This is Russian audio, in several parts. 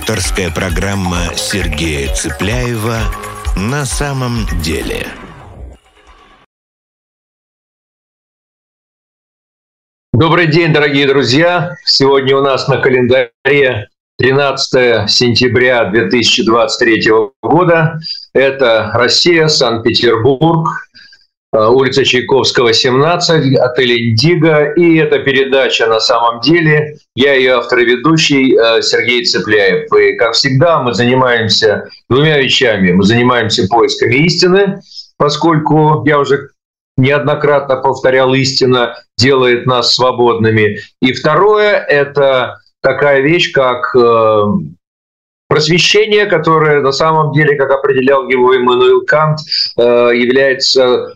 Авторская программа Сергея Цыпляева «На самом деле». Добрый день, дорогие друзья! Сегодня у нас на календаре 13 сентября 2023 года. Это Россия, Санкт-Петербург, улица Чайковского, 17, отель «Индиго». И эта передача «На самом деле». Я ее автор и ведущий Сергей Цыпляев. И, как всегда, мы занимаемся двумя вещами. Мы занимаемся поисками истины, поскольку, я уже неоднократно повторял, истина делает нас свободными. И второе – это такая вещь, как просвещение, которое на самом деле, как определял его Иммануил Кант, является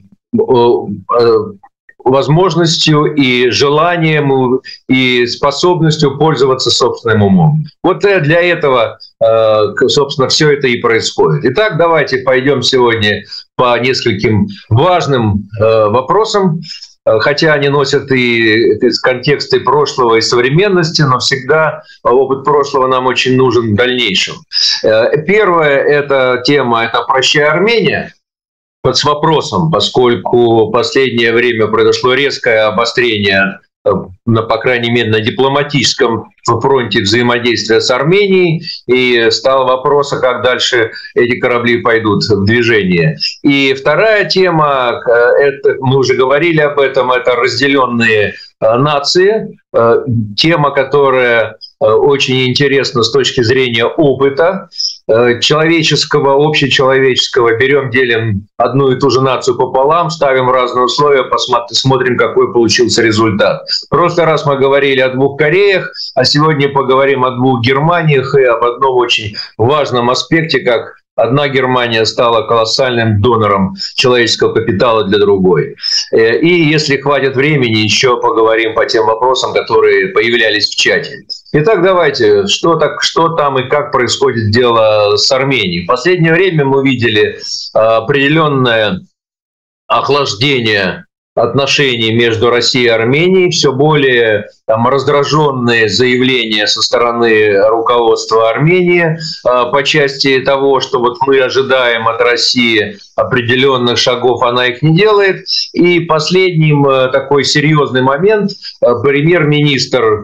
возможностью и желанием и способностью пользоваться собственным умом. Вот для этого, собственно, все это и происходит. Итак, давайте пойдем сегодня по нескольким важным вопросам, хотя они носят и контексты прошлого и современности, но всегда опыт прошлого нам очень нужен в дальнейшем. Первая эта тема – это «Прощай, Армения», с вопросом, поскольку в последнее время произошло резкое обострение, по крайней мере, на дипломатическом фронте взаимодействия с Арменией, и стал вопрос, как дальше эти корабли пойдут в движение. И вторая тема, это, мы уже говорили об этом, это разделенные нации, тема, которая очень интересна с точки зрения опыта человеческого, общечеловеческого. Берем, делим одну и ту же нацию пополам, ставим разные условия, посмотрим, какой получился результат. В прошлый раз мы говорили о двух Кореях, а сегодня поговорим о двух Германиях и об одном очень важном аспекте, как одна Германия стала колоссальным донором человеческого капитала для другой. И если хватит времени, еще поговорим по тем вопросам, которые появлялись в чате. Итак, давайте, что там и как происходит дело с Арменией. В последнее время мы видели определенное охлаждение отношений между Россией и Арменией, все более раздраженные заявления со стороны руководства Армении по части того, что вот мы ожидаем от России определенных шагов, она их не делает. И последним такой серьезный момент: премьер-министр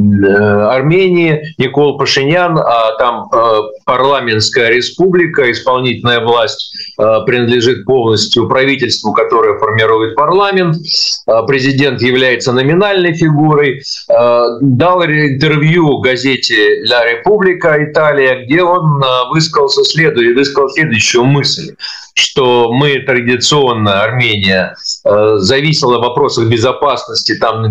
Армении Никол Пашинян, а там парламентская республика, исполнительная власть принадлежит полностью правительству, которое формирует парламент, президент является номинальной фигурой, дал интервью газете «Ля Република» Италия, где он высказал следующую мысль, что мы традиционно, Армения, зависела в вопросах безопасности там на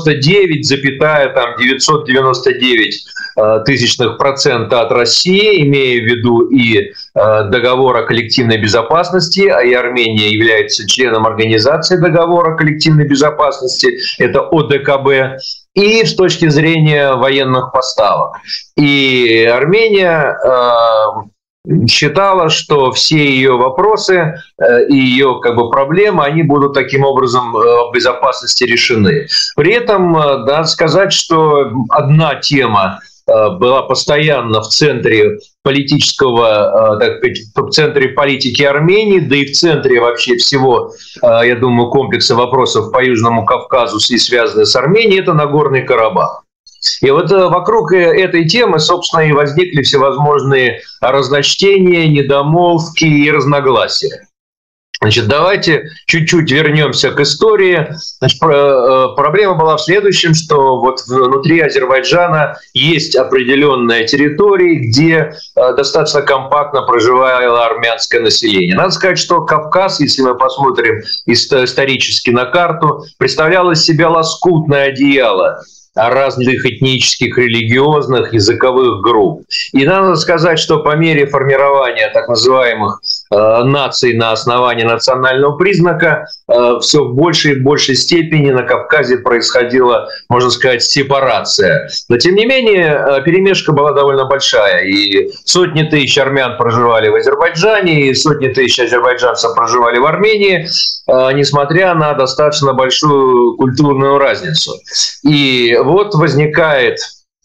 99,999% от России, имея в виду и договор о коллективной безопасности, а и Армения является членом организации договора о коллективной безопасности, это ОДКБ, и с точки зрения военных поставок. И Армения считала, что все ее вопросы и ее проблемы, они будут таким образом в безопасности решены. При этом надо сказать, что одна тема была постоянно в центре политического, в центре политики Армении, да и в центре вообще всего, я думаю, комплекса вопросов по Южному Кавказу и связанные с Арменией, это Нагорный Карабах. И вот вокруг этой темы, собственно, и возникли всевозможные разночтения, недомолвки и разногласия. Значит, давайте чуть-чуть вернемся к истории. Значит, проблема была в следующем, что вот внутри Азербайджана есть определенная территория, где достаточно компактно проживало армянское население. Надо сказать, что Кавказ, если мы посмотрим исторически на карту, представлял из себя лоскутное одеяло разных этнических, религиозных, языковых групп. И надо сказать, что по мере формирования так называемых наций на основании национального признака все в большей и большей степени на Кавказе происходила, можно сказать, сепарация. Но, тем не менее, перемешка была довольно большая. И сотни тысяч армян проживали в Азербайджане, и сотни тысяч азербайджанцев проживали в Армении, несмотря на достаточно большую культурную разницу. И вот возникает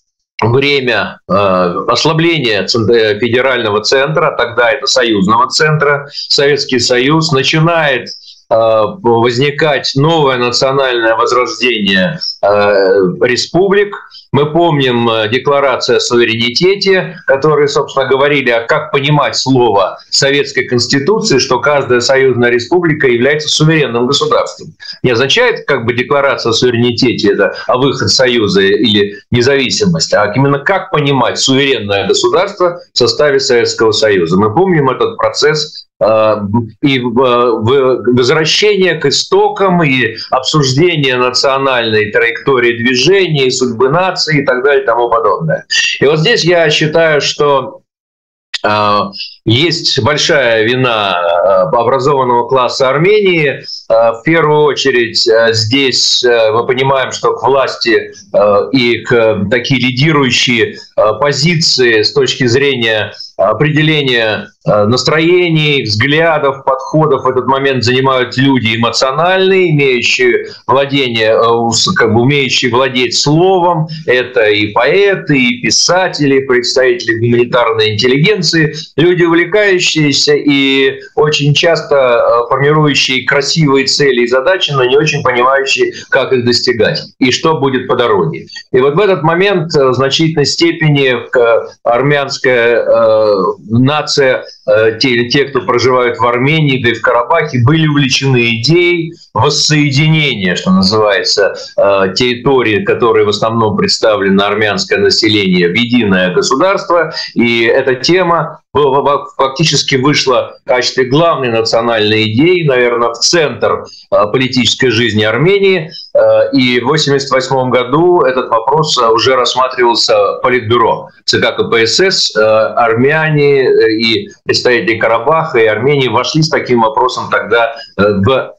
время ослабления федерального центра, тогда это союзного центра, Советский Союз, начинает возникать новое национальное возрождение республик. Мы помним декларацию о суверенитете, которые, собственно, говорили, а как понимать слово Советской Конституции, что каждая союзная республика является суверенным государством. Не означает как бы декларация о суверенитете, это о выход Союза или независимость, а именно как понимать суверенное государство в составе Советского Союза. Мы помним этот процесс и возвращение к истокам, и обсуждение национальной траектории движения, и судьбы нации, и так далее, и тому подобное. И вот здесь я считаю, что есть большая вина образованного класса Армении. В первую очередь здесь мы понимаем, что к власти и к такие лидирующие позиции с точки зрения определения настроений, взглядов, подходов в этот момент занимают люди эмоциональные, умеющие владеть словом. Это и поэты, и писатели, и представители гуманитарной интеллигенции, люди, увлекающиеся и очень часто формирующие красивые цели и задачи, но не очень понимающие, как их достигать и что будет по дороге. И вот в этот момент в значительной степени армянская нация, те, кто проживают в Армении, да и в Карабахе, были увлечены идеей воссоединения, что называется, территории, которые в основном представлены армянское население, в единое государство. И эта тема фактически вышла в качестве главной национальной идеи, наверное, в центр политической жизни Армении. И в 1988 году этот вопрос уже рассматривался Политбюро ЦК КПСС. Армяне и представители Карабаха и Армении вошли с таким вопросом тогда в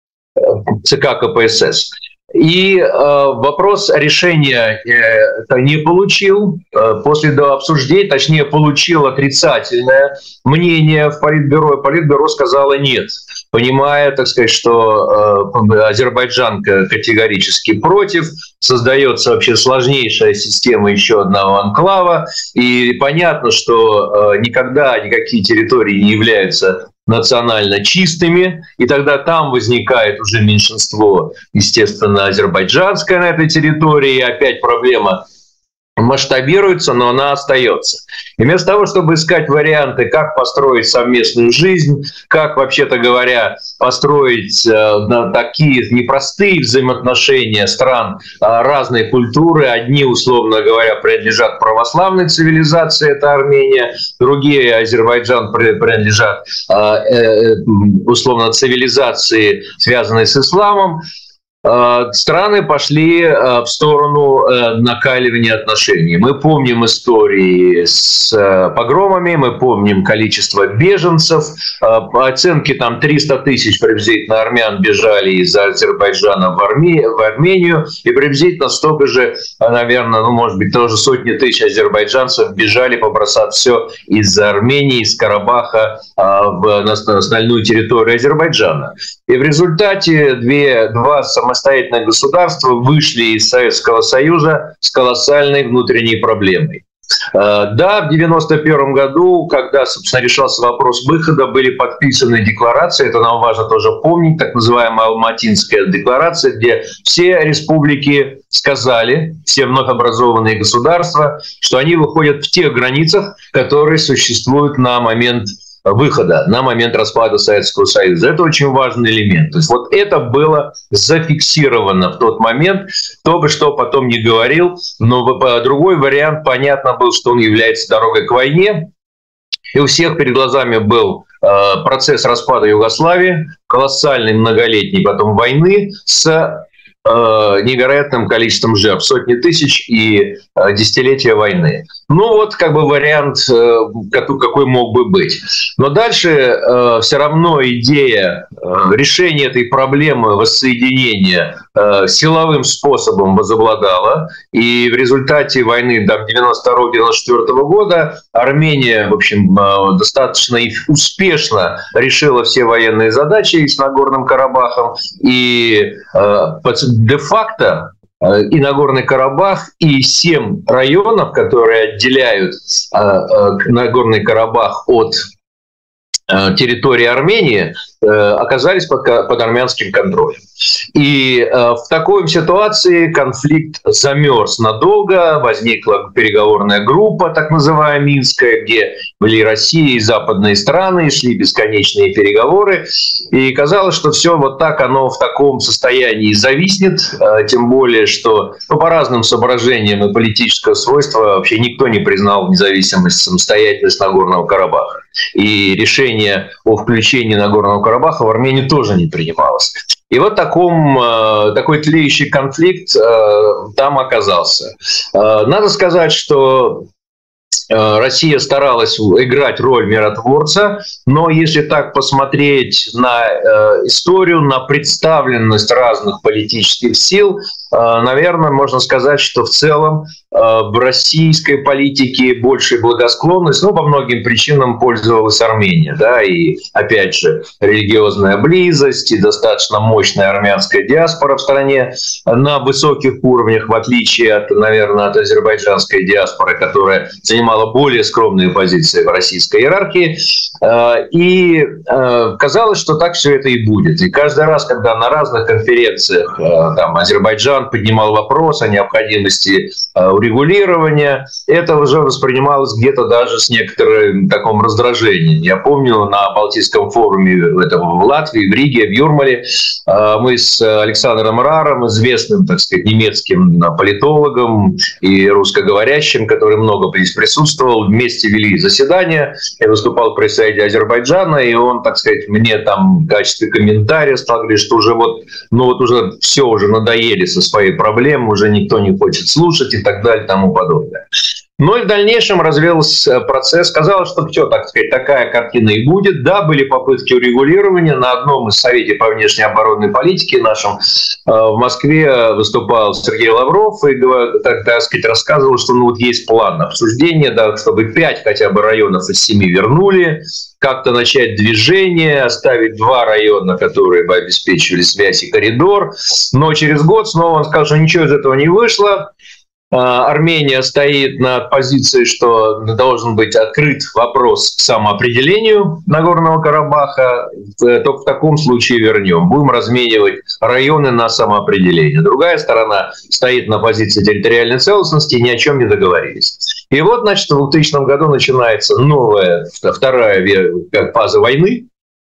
ЦК КПСС. И вопрос решения не получил после обсуждений, точнее, получил отрицательное мнение в Политбюро. Политбюро сказало нет, понимая, так сказать, что Азербайджан категорически против, создается вообще сложнейшая система еще одного анклава, и понятно, что никогда никакие территории не являются национально чистыми, и тогда там возникает уже меньшинство, естественно, азербайджанское на этой территории, и опять проблема масштабируется, но она остается. И вместо того, чтобы искать варианты, как построить совместную жизнь, как, вообще-то говоря, построить такие непростые взаимоотношения стран разной культуры, одни, условно говоря, принадлежат православной цивилизации, это Армения, другие, Азербайджан, принадлежат условно цивилизации, связанной с исламом, страны пошли в сторону накаливания отношений. Мы помним истории с погромами, мы помним количество беженцев. По оценке там 300 тысяч приблизительно армян бежали из Азербайджана в Армению, и приблизительно столько же, наверное, может быть, тоже сотни тысяч азербайджанцев бежали, побросав все из Армении, из Карабаха на остальную территорию Азербайджана. И в результате два самостоятельных государства вышли из Советского Союза с колоссальной внутренней проблемой. Да, в 1991 году, когда, собственно, решался вопрос выхода, были подписаны декларации, это нам важно тоже помнить, так называемая Алматинская декларация, где все республики сказали, все вновь образованные государства, что они выходят в тех границах, которые существуют на момент выхода, на момент распада Советского Союза. Это очень важный элемент. То есть вот это было зафиксировано в тот момент. Кто бы что потом ни говорил, но другой вариант, понятно был, что он является дорогой к войне. И у всех перед глазами был процесс распада Югославии, колоссальной многолетней потом войны с невероятным количеством жертв, сотни тысяч и десятилетия войны. Ну вот как бы вариант, какой мог бы быть. Но дальше все равно идея решения этой проблемы воссоединения силовым способом возобладала. И в результате войны 1992-1994 года Армения, в общем, достаточно успешно решила все военные задачи с Нагорным Карабахом. И де-факто и Нагорный Карабах, и 7 районов, которые отделяют Нагорный Карабах от территории Армении, оказались под армянским контролем. И в такой ситуации конфликт замерз надолго, возникла переговорная группа, так называемая Минская, где были Россия и западные страны, шли бесконечные переговоры, и казалось, что все вот так оно в таком состоянии зависнет, тем более, что по разным соображениям и политического свойства вообще никто не признал независимость, самостоятельность Нагорного Карабаха. И решение о включении Нагорного Карабаха в Армению тоже не принималось. И вот такой тлеющий конфликт там оказался. Надо сказать, что Россия старалась играть роль миротворца, но если так посмотреть на историю, на представленность разных политических сил, наверное, можно сказать, что в целом в российской политике большая благосклонность, по многим причинам пользовалась Армения. Да, и, опять же, религиозная близость и достаточно мощная армянская диаспора в стране на высоких уровнях, в отличие от, наверное, от азербайджанской диаспоры, которая занимала более скромные позиции в российской иерархии. И казалось, что так все это и будет. И каждый раз, когда на разных конференциях Азербайджан поднимал вопрос о необходимости урегулирования, это уже воспринималось где-то даже с некоторым таким раздражением. Я помню, на Балтийском форуме в Латвии, в Риге, в Юрмале мы с Александром Раром, известным, так сказать, немецким политологом и русскоговорящим, который много здесь присутствовал, вместе вели заседание. Я выступал в пресс-совете Азербайджана, и он, так сказать, мне там в качестве комментария стал говорить, что уже уже все уже надоели со своей проблемой, уже никто не хочет слушать и так далее и тому подобное. Но и в дальнейшем развился процесс. Казалось, что все, так сказать, такая картина и будет. Да, были попытки урегулирования. На одном из советов по внешней оборонной политике нашем в Москве выступал Сергей Лавров и, так сказать, рассказывал, что есть план обсуждения, да, чтобы 5 хотя бы районов из 7 вернули, как-то начать движение, оставить 2 района, которые бы обеспечивали связь и коридор. Но через год снова он сказал, что ничего из этого не вышло. Армения стоит на позиции, что должен быть открыт вопрос к самоопределению Нагорного Карабаха. Только в таком случае вернем. Будем разменивать районы на самоопределение. Другая сторона стоит на позиции территориальной целостности и ни о чем не договорились. И вот, значит, в 2000 году начинается новая, вторая фаза войны.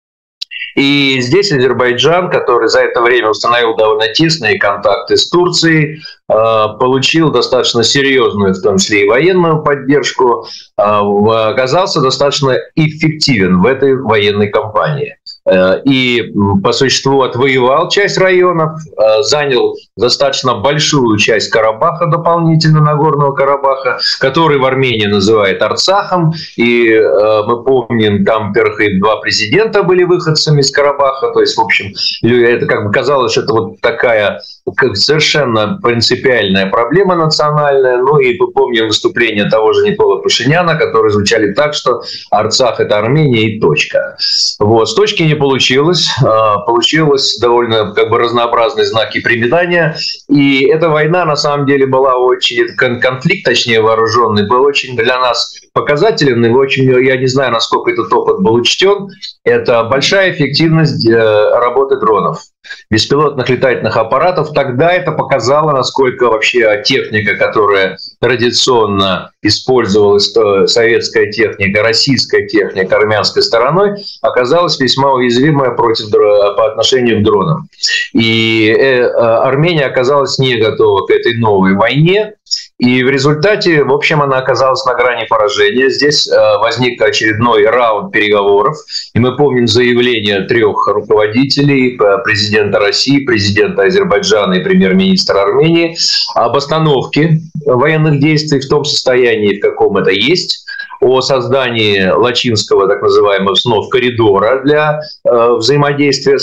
И здесь Азербайджан, который за это время установил довольно тесные контакты с Турцией, получил достаточно серьезную, в том числе и военную поддержку, оказался достаточно эффективен в этой военной кампании. И по существу отвоевал часть районов, занял достаточно большую часть Карабаха, дополнительно Нагорного Карабаха, который в Армении называют Арцахом. И мы помним, там, во-первых, и 2 президента были выходцами из Карабаха. То есть, в общем, это как бы казалось, что это вот такая совершенно принципиальная проблема национальная. Ну и мы помним выступление того же Никола Пашиняна, которые звучали так, что Арцах – это Армения и точка. Вот. С точки не получилось. Получилось довольно разнообразные знаки препинания. И эта война, на самом деле, была очень... Конфликт, точнее, вооруженный, был очень для нас показателен. И очень, я не знаю, насколько этот опыт был учтен. Это большая эффективность работы дронов, беспилотных летательных аппаратов. Тогда это показало, насколько вообще техника, которая традиционно использовалась, советская техника, российская техника армянской стороной, оказалась весьма уязвимая по отношению к дронам. И Армения оказалась не готова к этой новой войне. И в результате, в общем, она оказалась на грани поражения. Здесь возник очередной раунд переговоров. И мы помним заявление 3 руководителей, президента России, президента Азербайджана и премьер-министра Армении, об остановке военных действий в том состоянии, в каком это есть, о создании Лачинского, так называемого, снов коридора для взаимодействия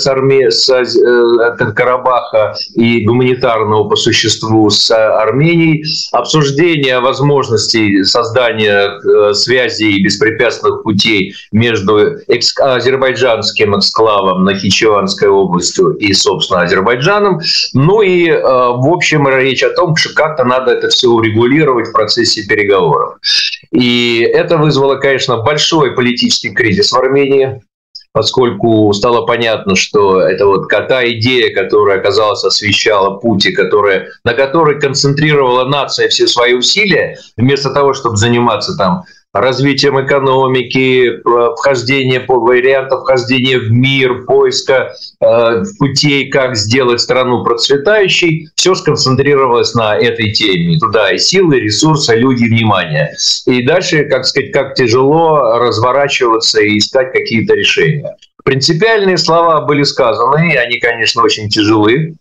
с Карабаха и гуманитарного по существу с Арменией, обсуждение возможностей создания связей и беспрепятственных путей между азербайджанским эксклавом Нахичеванской областью и, собственно, Азербайджаном. Ну и, в общем, речь о том, что как-то надо это все урегулировать в процессе переговоров. И это вызвало, конечно, большой политический кризис в Армении, поскольку стало понятно, что это вот та идея, которая, казалось, освещала путь, на которой концентрировала нация все свои усилия, вместо того, чтобы заниматься там развитием экономики, вариантов вхождения в мир, поиска путей, как сделать страну процветающей, все сконцентрировалось на этой теме. Туда и силы, и ресурсы, люди, и внимание. И дальше, как тяжело разворачиваться и искать какие-то решения. Принципиальные слова были сказаны, и они, конечно, очень тяжелы.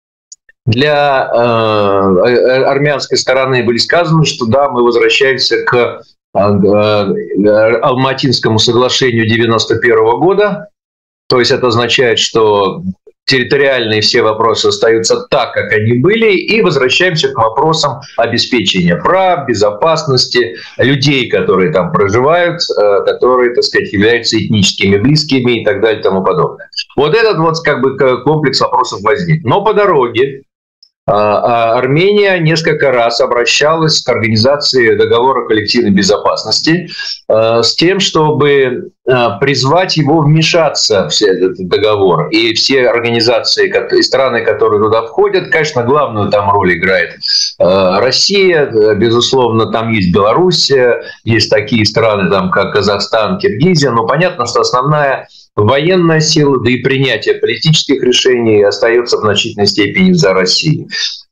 Для армянской стороны были сказаны, что да, мы возвращаемся к Алматинскому соглашению 1991 года. То есть это означает, что территориальные все вопросы остаются так, как они были, и возвращаемся к вопросам обеспечения прав, безопасности людей, которые там проживают, которые, так сказать, являются этническими близкими и так далее и тому подобное. Вот этот вот комплекс вопросов возник. Но по дороге Армения несколько раз обращалась к организации договора коллективной безопасности с тем, чтобы призвать его вмешаться в этот договор. И все организации и страны, которые туда входят, конечно, главную там роль играет Россия, безусловно, там есть Белоруссия, есть такие страны, там, как Казахстан, Киргизия, но понятно, что основная военная сила, да и принятие политических решений остается в значительной степени за Россией.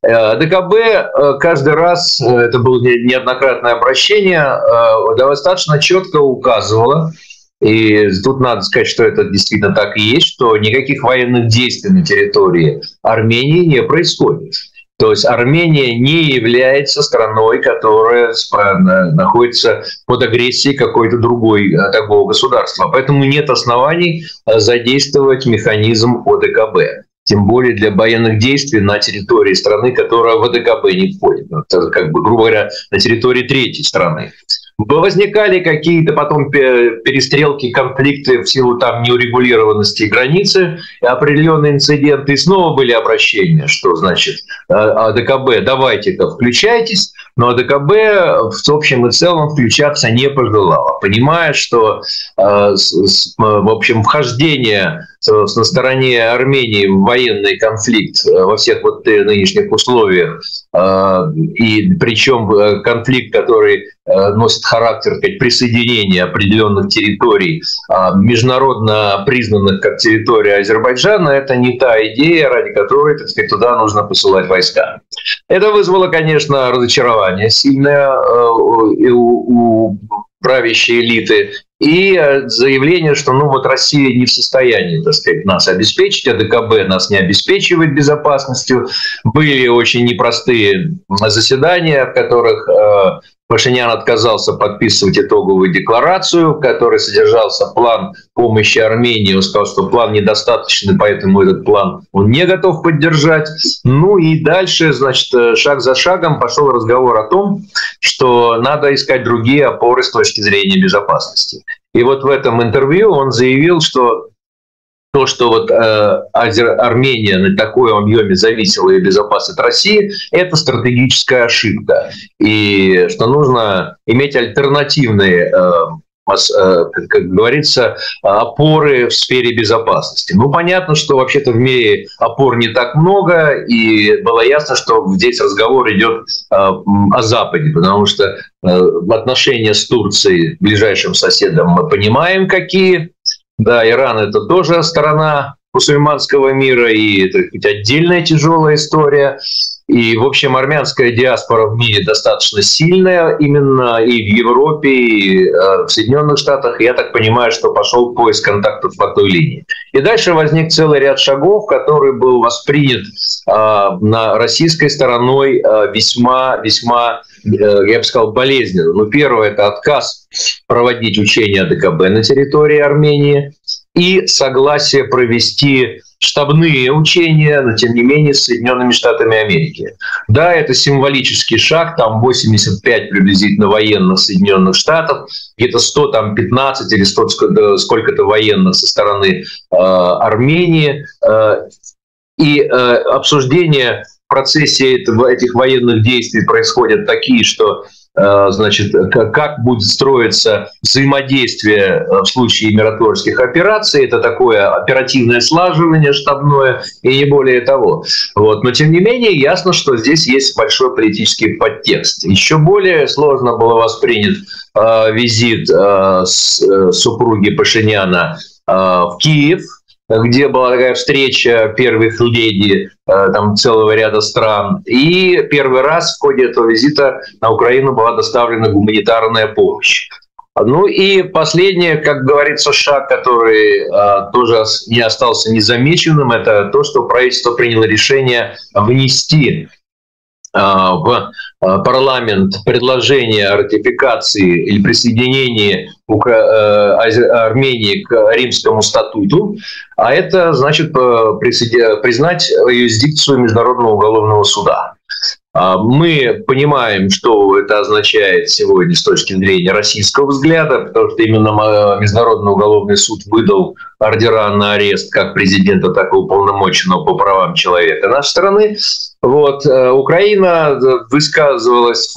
ДКБ каждый раз, это было неоднократное обращение, достаточно четко указывало, и тут надо сказать, что это действительно так и есть, что никаких военных действий на территории Армении не происходит. То есть Армения не является страной, которая находится под агрессией какой-то такого государства. Поэтому нет оснований задействовать механизм ОДКБ. Тем более для военных действий на территории страны, которая в ОДКБ не входит. Это, грубо говоря, на территории третьей страны. Возникали какие-то потом перестрелки, конфликты в силу там неурегулированности границы, определенные инциденты, и снова были обращения, что значит АДКБ, давайте-ка включайтесь, но АДКБ в общем и целом включаться не пожелала, понимая, что в общем вхождение на стороне Армении в военный конфликт во всех вот нынешних условиях, и причем конфликт, который носит характер присоединения определенных территорий, международно признанных как территория Азербайджана, это не та идея, ради которой, так сказать, туда нужно посылать войска. Это вызвало, конечно, разочарование сильное у правящей элиты и заявление, что Россия не в состоянии, так сказать, нас обеспечить, АДКБ нас не обеспечивает безопасностью. Были очень непростые заседания, в которых Пашинян отказался подписывать итоговую декларацию, в которой содержался план помощи Армении. Он сказал, что план недостаточный, поэтому этот план он не готов поддержать. Ну и дальше, значит, шаг за шагом пошел разговор о том, что надо искать другие опоры с точки зрения безопасности. И вот в этом интервью он заявил, что то, что вот Армения на такой объеме зависела и безопасность от России, это стратегическая ошибка. И что нужно иметь альтернативные, как говорится, опоры в сфере безопасности. Понятно, что вообще-то в мире опор не так много, и было ясно, что здесь разговор идет о Западе, потому что отношения с Турцией, ближайшим соседом, мы понимаем, какие. Да, Иран – это тоже сторона мусульманского мира, и это отдельная тяжелая история. И, в общем, армянская диаспора в мире достаточно сильная, именно и в Европе, и в Соединенных Штатах. Я так понимаю, что пошел поиск контактов по той линии. И дальше возник целый ряд шагов, который был воспринят российской стороной весьма я бы сказал, болезненно. Ну, первое – это отказ проводить учения АДКБ на территории Армении и согласие провести штабные учения, но тем не менее с Соединенными Штатами Америки. Да, это символический шаг, там 85 приблизительно военных Соединенных Штатов, где-то 115 или 100 сколько-то военных со стороны Армении. И обсуждения в процессе этих военных действий происходят такие, что значит, как будет строиться взаимодействие в случае миротворческих операций. Это такое оперативное слаживание штабное и не более того. Вот. Но, тем не менее, ясно, что здесь есть большой политический подтекст. Еще более сложно было воспринят визит супруги Пашиняна в Киев, где была такая встреча первых леди там, целого ряда стран. И первый раз в ходе этого визита на Украину была доставлена гуманитарная помощь. Ну и последний, как говорится, шаг, который тоже не остался незамеченным, это то, что правительство приняло решение внести в парламент предложение о ратификации или присоединении Армении к Римскому статуту, а это значит признать юрисдикцию Международного уголовного суда. Мы понимаем, что это означает сегодня с точки зрения российского взгляда, потому что именно Международный уголовный суд выдал ордера на арест как президента, так и уполномоченного по правам человека нашей страны. Вот. Украина высказывалась,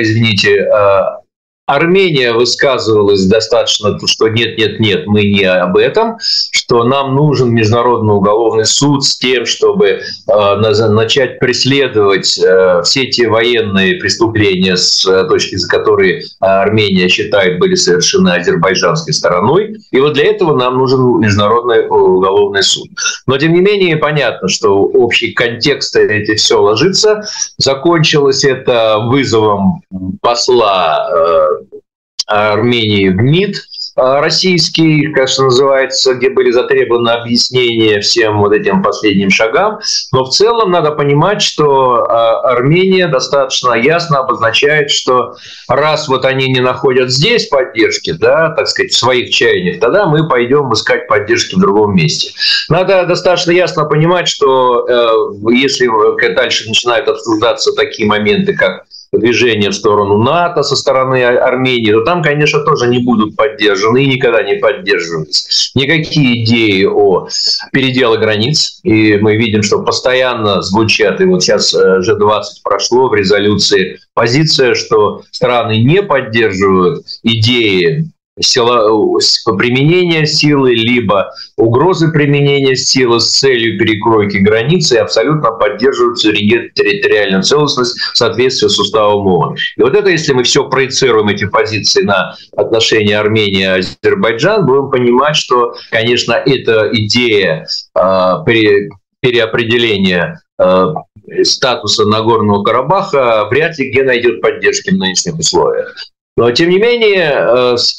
Армения высказывалась достаточно, что нет, мы не об этом, что нам нужен Международный уголовный суд с тем, чтобы начать преследовать все те военные преступления, с точки за которые Армения считает были совершены азербайджанской стороной. И вот для этого нам нужен Международный уголовный суд. Но, тем не менее, понятно, что общий контекст эти все ложится. Закончилось это вызовом посла Армении в МИД российский, как что называется, где были затребованы объяснения всем вот этим последним шагам. Но в целом надо понимать, что Армения достаточно ясно обозначает, что раз вот они не находят здесь поддержки, да, так сказать, в своих чаяниях, тогда мы пойдем искать поддержки в другом месте. Надо достаточно ясно понимать, что если дальше начинают обсуждаться такие моменты, как движение в сторону НАТО со стороны Армении, то там, конечно, тоже не будут поддержаны и никогда не поддерживались никакие идеи о переделе границ. И мы видим, что постоянно звучат, и вот сейчас G20 прошло в резолюции позиция, что страны не поддерживают идеи применения силы, либо угрозы применения силы с целью перекройки границы и абсолютно поддерживают территориальную целостность в соответствии с уставом ООН. И вот это, если мы все проецируем эти позиции на отношения Армении и Азербайджан, будем понимать, что, конечно, эта идея переопределения статуса Нагорного Карабаха вряд ли где найдет поддержки в нынешних условиях. Но, тем не менее, с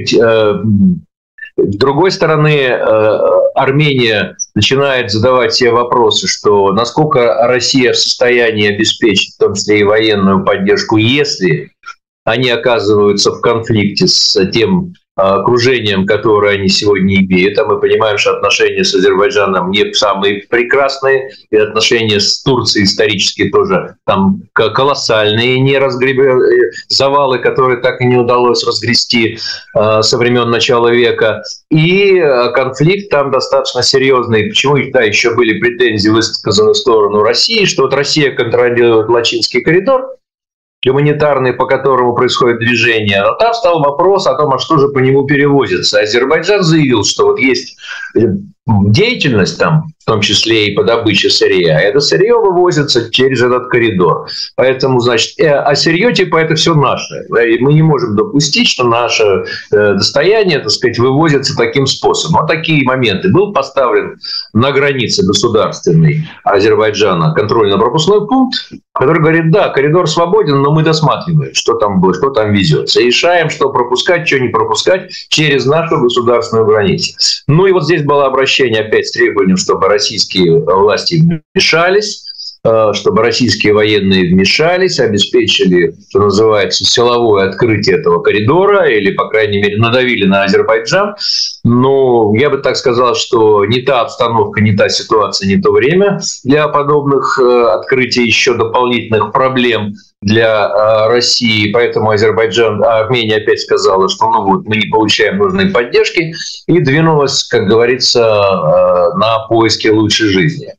другой стороны, Армения начинает задавать себе вопросы, что насколько Россия в состоянии обеспечить, в том числе и военную поддержку, если они оказываются в конфликте с тем окружением, которое они сегодня имеют. А мы понимаем, что отношения с Азербайджаном не самые прекрасные, и отношения с Турцией исторически тоже там колоссальные завалы, которые так и не удалось разгрести со времен начала века. И конфликт там достаточно серьезный. Почему еще были претензии высказаны в сторону России, что вот Россия контролирует Лачинский коридор, гуманитарный, по которому происходит движение. Но там стал вопрос о том, а что же по нему перевозится. Азербайджан заявил, что вот есть деятельность там, в том числе и по добыче сырья, а это сырье вывозится через этот коридор. Поэтому, значит, а сырье типа это все наше. И мы не можем допустить, что наше достояние, так сказать, вывозится таким способом. Вот такие моменты. Был поставлен на границе государственной Азербайджана контрольно-пропускной пункт, который говорит, да, коридор свободен, но мы досматриваем, что там будет, что там везется. И решаем, что пропускать, что не пропускать через нашу государственную границу. Ну и вот здесь было обращение опять с требованием, чтобы российские власти вмешались. чтобы российские военные вмешались, обеспечили, что называется, силовое открытие этого коридора или, по крайней мере, надавили на Азербайджан. Но я бы так сказал, что не та обстановка, не та ситуация, не то время для подобных открытий еще дополнительных проблем для России. Поэтому Армения опять сказала, что мы не получаем нужной поддержки, и двинулась, как говорится, на поиски лучшей жизни.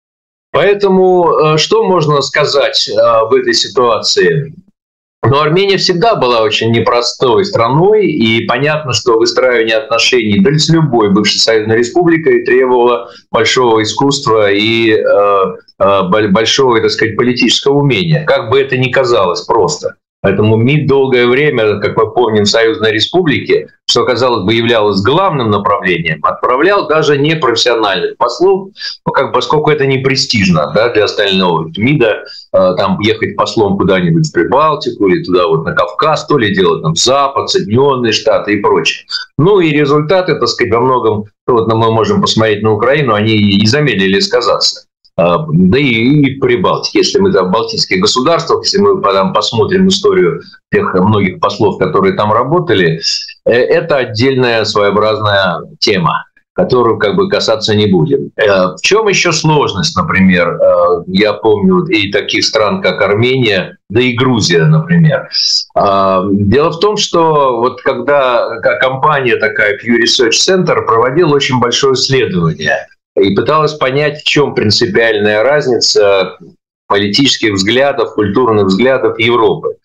Поэтому что можно сказать в этой ситуации? Армения всегда была очень непростой страной, и понятно, что выстраивание отношений с любой бывшей союзной республикой требовало большого искусства и большого, так сказать, политического умения. Как бы это ни казалось просто. Поэтому МИД долгое время, как мы помним, в Союзной Республике, что, казалось бы, являлось главным направлением, отправлял даже непрофессиональных послов, поскольку это не престижно, да, для остального МИДа там ехать послом куда-нибудь в Прибалтику или туда на Кавказ, то ли делать Запад, Соединенные Штаты и прочее. И результаты, так сказать, во многом, мы можем посмотреть на Украину, они не замедлили сказаться. Да и в Прибалтике, если мы в балтийских государствах, если мы посмотрим историю тех многих послов, которые там работали, это отдельная своеобразная тема, которую касаться не будем. В чем еще сложность, например, я помню и таких стран, как Армения, да и Грузия, например. Дело в том, что когда компания такая Pew Research Center проводила очень большое исследование и пыталась понять, в чем принципиальная разница политических взглядов, культурных взглядов Европы,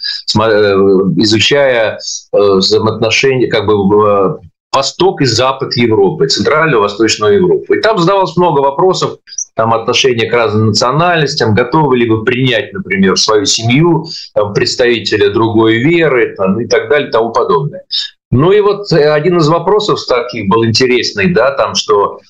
изучая взаимоотношения Восток и Запад Европы, Центральную и Восточную Европу. И там задавалось много вопросов, отношения к разным национальностям, готовы ли вы принять, например, в свою семью представителя другой веры и так далее и тому подобное. Один из вопросов таких был интересный, что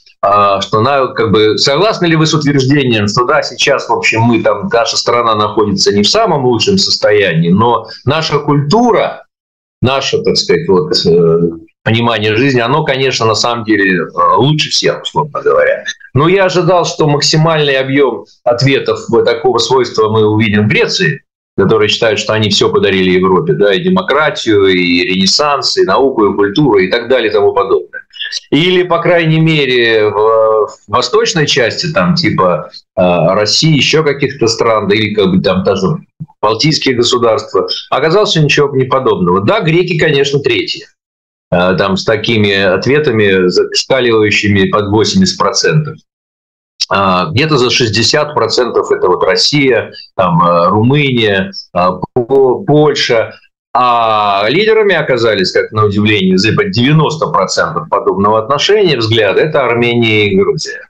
согласны ли вы с утверждением, что да, сейчас, в общем, наша страна находится не в самом лучшем состоянии, но наша культура, наше, так сказать, понимание жизни, оно, конечно, на самом деле лучше всех, условно говоря. Но я ожидал, что максимальный объем ответов такого свойства мы увидим в Греции, которые считают, что они все подарили Европе, да, и демократию, и ренессанс, и науку, и культуру, и так далее, и тому подобное. Или, по крайней мере, в восточной части, типа России, еще каких-то стран, да или даже балтийские государства, оказалось ничего не подобного. Да, греки, конечно, третьи. С такими ответами, зашкаливающими под 80%. Где-то за 60% это Россия, Румыния, Польша. А лидерами оказались, как на удивление, за 90% подобного отношения, взгляда, это Армения и Грузия.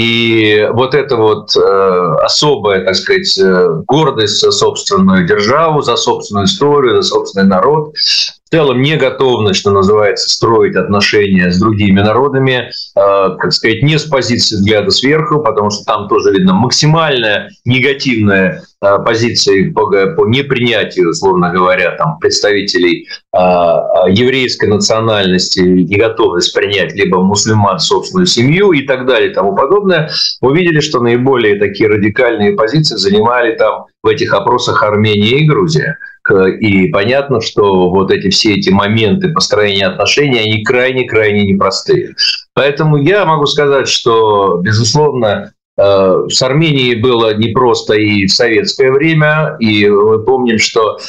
И эта особая, так сказать, гордость за собственную державу, за собственную историю, за собственный народ, в целом не готовность, что называется, строить отношения с другими народами, не с позиции взгляда сверху, потому что там тоже видно максимальная негативная позиция по непринятию, условно говоря, представителей еврейской национальности, неготовность принять либо мусульман собственную семью и так далее и тому подобное. Мы видели, что наиболее такие радикальные позиции занимали в этих опросах Армения и Грузия. И понятно, что все эти моменты построения отношений, они крайне-крайне непростые. Поэтому я могу сказать, что, безусловно, с Арменией было непросто и в советское время. И мы помним, что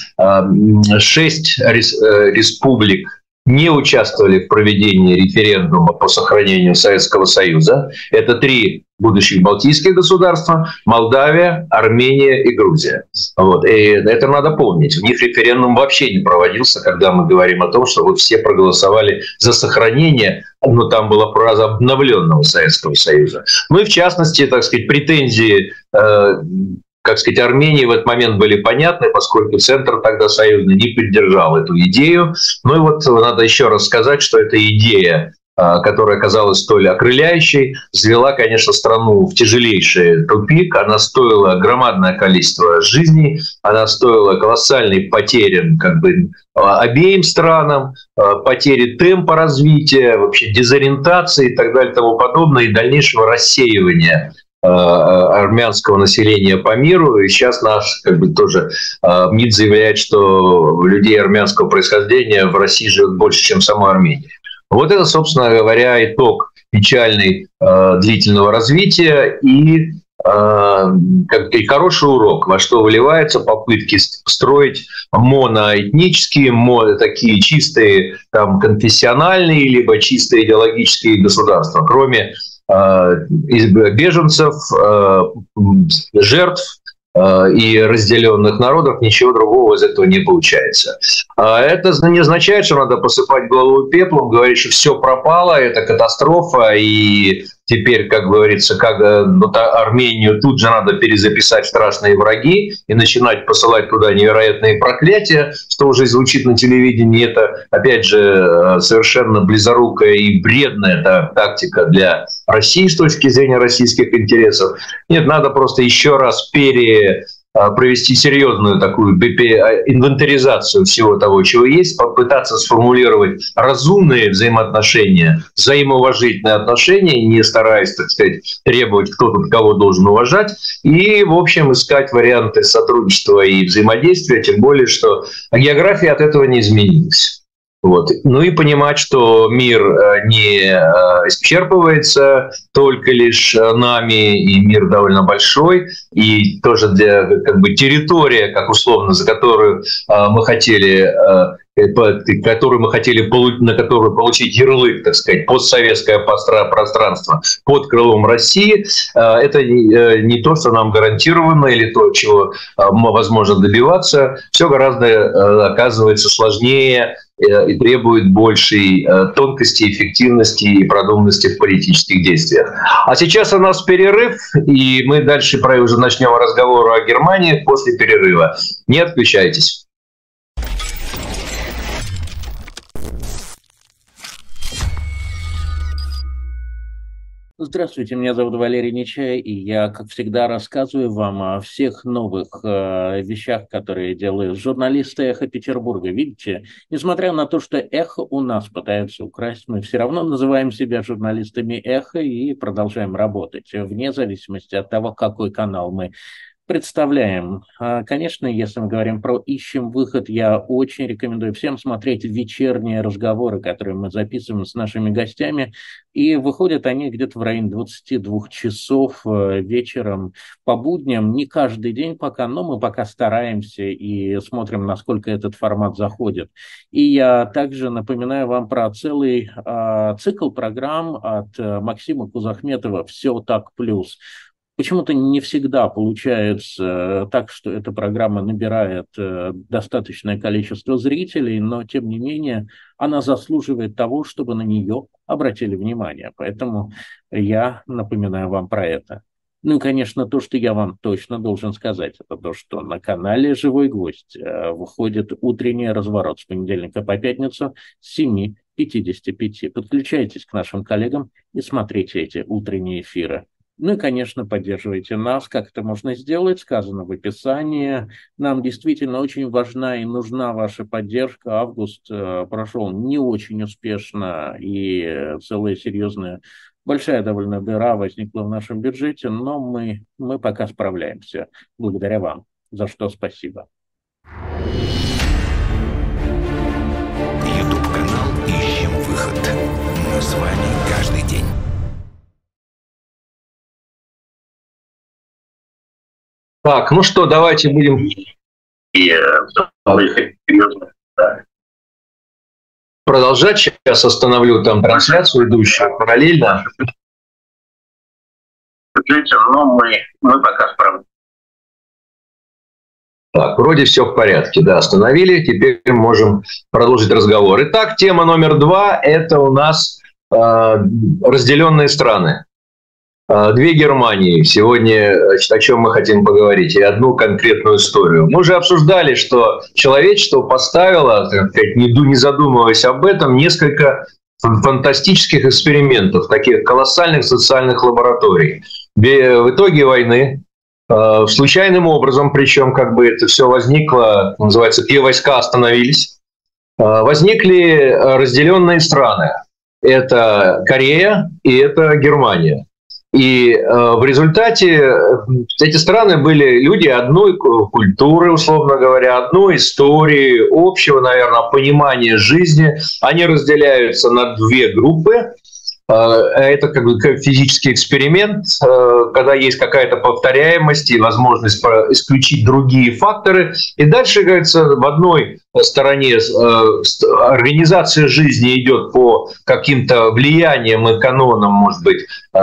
6 республик не участвовали в проведении референдума по сохранению Советского Союза. Это 3 будущих балтийских государства: Молдавия, Армения и Грузия. И это надо помнить. У них референдум вообще не проводился, когда мы говорим о том, что все проголосовали за сохранение, но там была фраза обновленного Советского Союза. И в частности, так сказать, претензии Армении в этот момент были понятны, поскольку Центр тогда союзный не поддержал эту идею. Надо еще раз сказать, что эта идея, которая оказалась столь окрыляющей, ввела, конечно, страну в тяжелейший тупик. Она стоила громадное количество жизней, она стоила колоссальной потери обеим странам, потери темпа развития, вообще дезориентации и так далее и тому подобное, и дальнейшего рассеивания армянского населения по миру. И сейчас наш тоже МИД заявляет, что людей армянского происхождения в России живет больше, чем сама Армения. Вот это, собственно говоря, итог печальный длительного развития и хороший урок, во что выливаются попытки строить моноэтнические, такие чистые конфессиональные, либо чистые идеологические государства. Кроме беженцев, жертв и разделенных народов, ничего другого из этого не получается. Это не означает, что надо посыпать голову пеплом, говорить, что все пропало, это катастрофа, и теперь, как говорится, Армению тут же надо перезаписать в страшные враги и начинать посылать туда невероятные проклятия, что уже звучит на телевидении. Это, опять же, совершенно близорукая и бредная тактика для России с точки зрения российских интересов. Нет, надо просто еще раз провести серьезную такую инвентаризацию всего того, чего есть, попытаться сформулировать разумные взаимоотношения, взаимоуважительные отношения, не стараясь, так сказать, требовать, кто тут кого должен уважать, и, в общем, искать варианты сотрудничества и взаимодействия, тем более, что география от этого не изменилась. Вот. Ну и понимать, что мир не исчерпывается только лишь нами, и мир довольно большой, и тоже территория, как условно, за которую мы хотели на которую получить ярлык, так сказать, постсоветское пространство под крылом России, это не то, что нам гарантировано, или то, чего возможно добиваться. Все гораздо оказывается сложнее и требует большей тонкости, эффективности и продуманности в политических действиях. А сейчас у нас перерыв, и мы дальше уже начнем разговор о Германии после перерыва. Не отключайтесь. Здравствуйте, меня зовут Валерий Нечай, и я, как всегда, рассказываю вам о всех новых вещах, которые делают журналисты «Эхо Петербурга». Видите, несмотря на то, что «Эхо» у нас пытаются украсть, мы все равно называем себя журналистами «Эхо» и продолжаем работать, вне зависимости от того, какой канал мы представляем. Конечно, если мы говорим про «Ищем выход», я очень рекомендую всем смотреть вечерние разговоры, которые мы записываем с нашими гостями, и выходят они где-то в районе 22 часов вечером по будням. Не каждый день пока, но мы пока стараемся и смотрим, насколько этот формат заходит. И я также напоминаю вам про целый цикл программ от Максима Кузахметова «Все так плюс». Почему-то не всегда получается так, что эта программа набирает достаточное количество зрителей, но, тем не менее, она заслуживает того, чтобы на нее обратили внимание. Поэтому я напоминаю вам про это. Ну и, конечно, то, что я вам точно должен сказать, это то, что на канале «Живой гвоздь» выходит утренний разворот с понедельника по пятницу с 7:55. Подключайтесь к нашим коллегам и смотрите эти утренние эфиры. Ну и, конечно, поддерживайте нас, как это можно сделать, сказано в описании. Нам действительно очень важна и нужна ваша поддержка. Август прошел не очень успешно, и целая серьезная, большая довольно дыра возникла в нашем бюджете, но мы пока справляемся, благодаря вам, за что спасибо. YouTube-канал «Ищем выход». Мы с вами каждый день. Так, ну что, давайте будем продолжать. Сейчас остановлю там трансляцию, идущую параллельно. Но мы пока справимся. Так, вроде все в порядке, да, остановили. Теперь можем продолжить разговор. Итак, тема номер 2 – это у нас разделенные страны. Две Германии. Сегодня, значит, о чем мы хотим поговорить, и одну конкретную историю. Мы уже обсуждали, что человечество поставило, так сказать, не задумываясь об этом, несколько фантастических экспериментов, таких колоссальных социальных лабораторий. В итоге войны, случайным образом, причем как бы это все возникло, называется, где войска остановились, возникли разделенные страны. Это Корея и это Германия. И в результате эти страны были люди одной культуры, условно говоря, одной истории, общего, наверное, понимания жизни. Они разделяются на две группы. Это как бы физический эксперимент, когда есть какая-то повторяемость и возможность исключить другие факторы. И дальше, говорится, в одной стороне организация жизни идет по каким-то влияниям и канонам, может быть,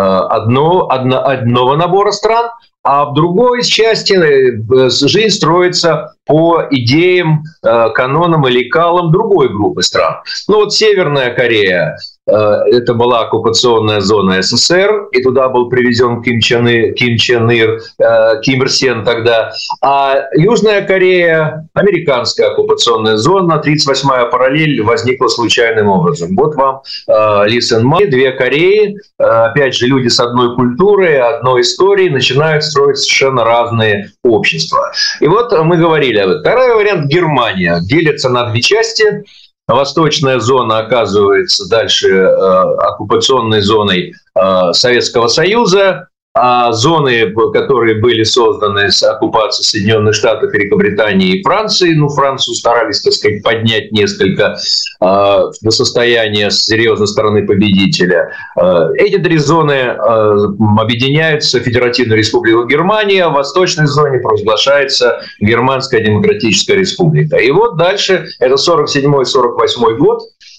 одного набора стран, а в другой части жизнь строится по идеям, канонам и лекалам другой группы стран. Ну вот Северная Корея – это была оккупационная зона СССР, и туда был привезен Ким Чен Ир, Ким Ир Сен тогда. А Южная Корея – американская оккупационная зона, 38-я параллель возникла случайным образом. Вот вам listen my, две Кореи, опять же, люди с одной культурой, одной историей начинают строить совершенно разные общества. И вот мы говорили об этом. Второй вариант – Германия. Делится на две части. Восточная зона оказывается дальше оккупационной зоной Советского Союза, а зоны, которые были созданы с оккупацией Соединенных Штатов, Великобритании и Франции, ну, Францию старались, так сказать, поднять несколько до состояния с серьезной стороны победителя. Эти три зоны объединяются в Федеративную Республику Германия, а в восточной зоне провозглашается Германская Демократическая Республика. И вот дальше, это 47-48 год,